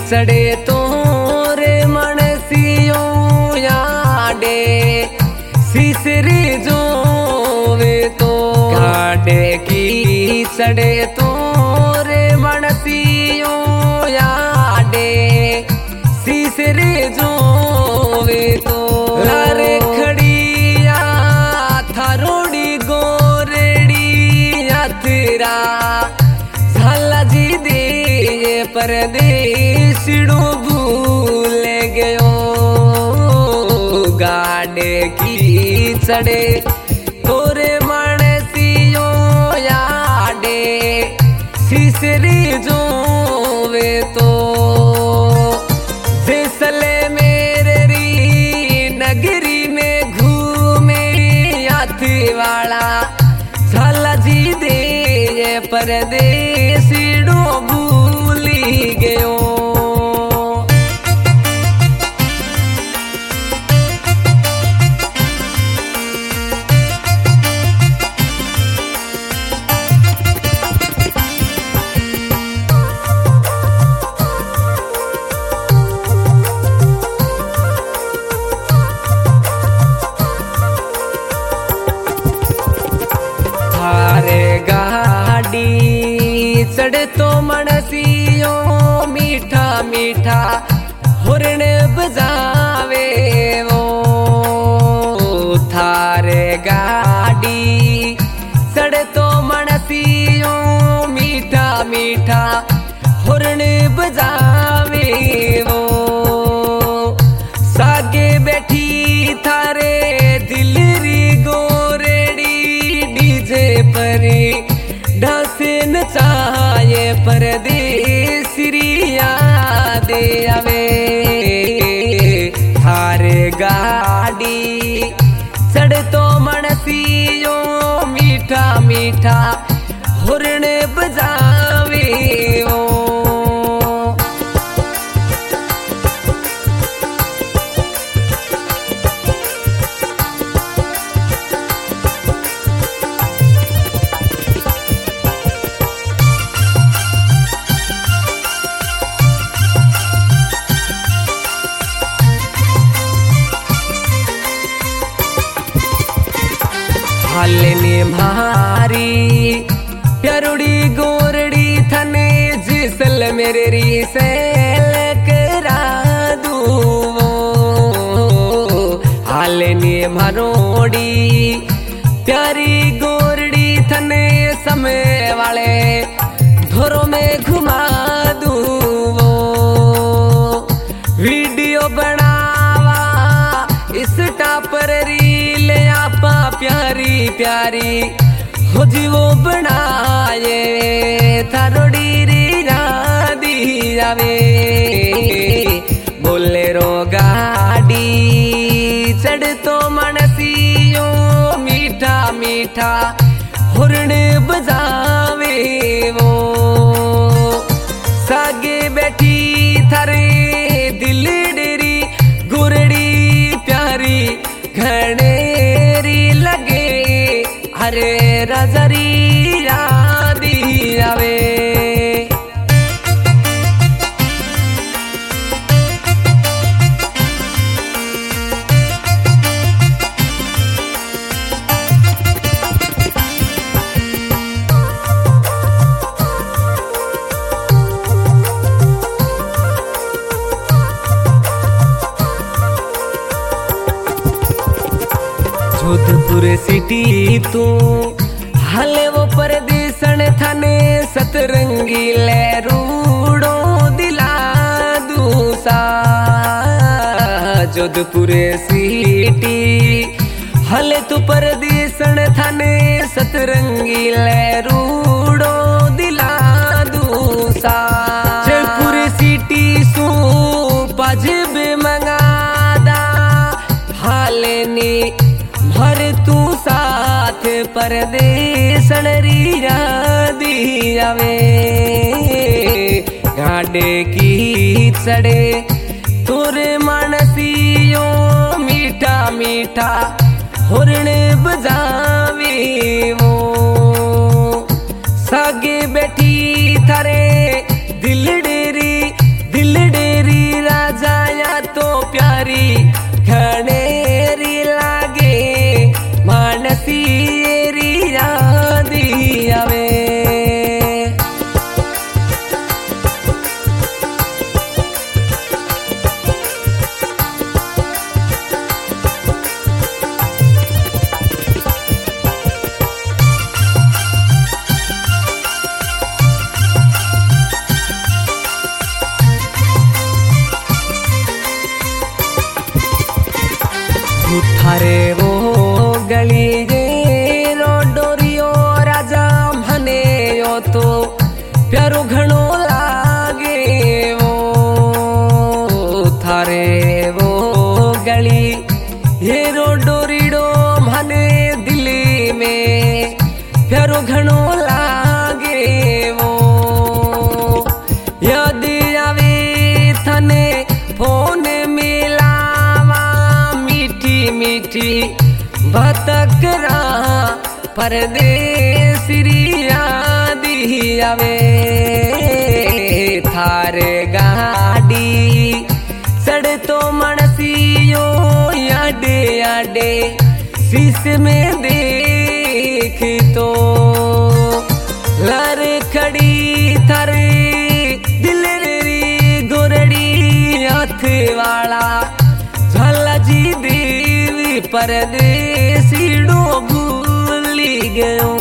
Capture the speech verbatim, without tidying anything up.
चढ़े तोरे मनसियों याडे सीसरी जोवे तो गाडे की चढ़े तोरे मनसियों याडे सीसरी जोवे तो लारे खड़िया थारोड़ी गोरेड़ी यात्रा झाला जी दे परदेसिड़ो भूल गयो गाडे की चढ़े तोरे मनसियों याडे सीसरी जोवे तो जैसले मेरे री नगरी में घूमे यात्री वाला झाला जी दे परदेसिड़ो भूली गयो थारे गाड़ी चढ़े तो मनसियों मीठा मीठा हुरन बजावे वो थारे गाड़ी चढ़े तो मनसियों मीठा मीठा हुरन बजावे वो सागे बैठी थारे दिलरी गोरेड़ी डीजे परी डांसन चाहे परदेसिरिया दे आवे थारे गाड़ी चढ़ तो मनसियों मीठा मीठा हुरन बजावे ओ हालने मारी प्यारुड़ी गोरड़ी थने जिसल मेरे री सेल करा दू हालने मारोड़ी प्यारी गोरड़ी थने समय वाले धोरों में घुमा दू वीडियो बनावा इस टापर रील आपा प्यारी प्यारी हो जी वो बनाए थारोड़ी री राधी आवे बोलेरो गाड़ी चढ़ तो मनसियों मीठा मीठा हुरन बजावे वो सागे बैठी थारे दिल डेरी गुरड़ी प्यारी घनेरी लगे हरे रजरी यादी आवे जोधपुर सिटी तू हले वो परदेसन थाने सतरंगी लहरूड़ो दिला दूसा जोधपुर सिटी हले तू परदेसन थाने सतरंगी लहरूड़ो दिला दूसा जयपुर सिटी सू पाजब मंगादा हालेनी हर तू साथ परदेसन री राधी आवे गाडे की चढ़े तोरे मनसियों मीठा मीठा हुरन बजावे वो सागे बैठी थारे दिल डेरी दिल डेरी तो प्यारी घनेरी लागे मानसी री याद आवे। थारे वो गली गे रोडोरियो राजा भने यो तो प्यारो घणो लागे वो। थारे वो गली ये रोडोरिडो भने दिल्ली में प्यारो घणो लागे वो। याद आवे थने फोन मिलावा मीठी भटकरा परदेसी याद आवे। थारे गाड़ी सड़ तो मनसियो याडे याडे शीश में देख तो लर खड़ी थारे दिल री गोरड़ी हाथ वाला झाला जी देवी परदेसी डो भूली गयो।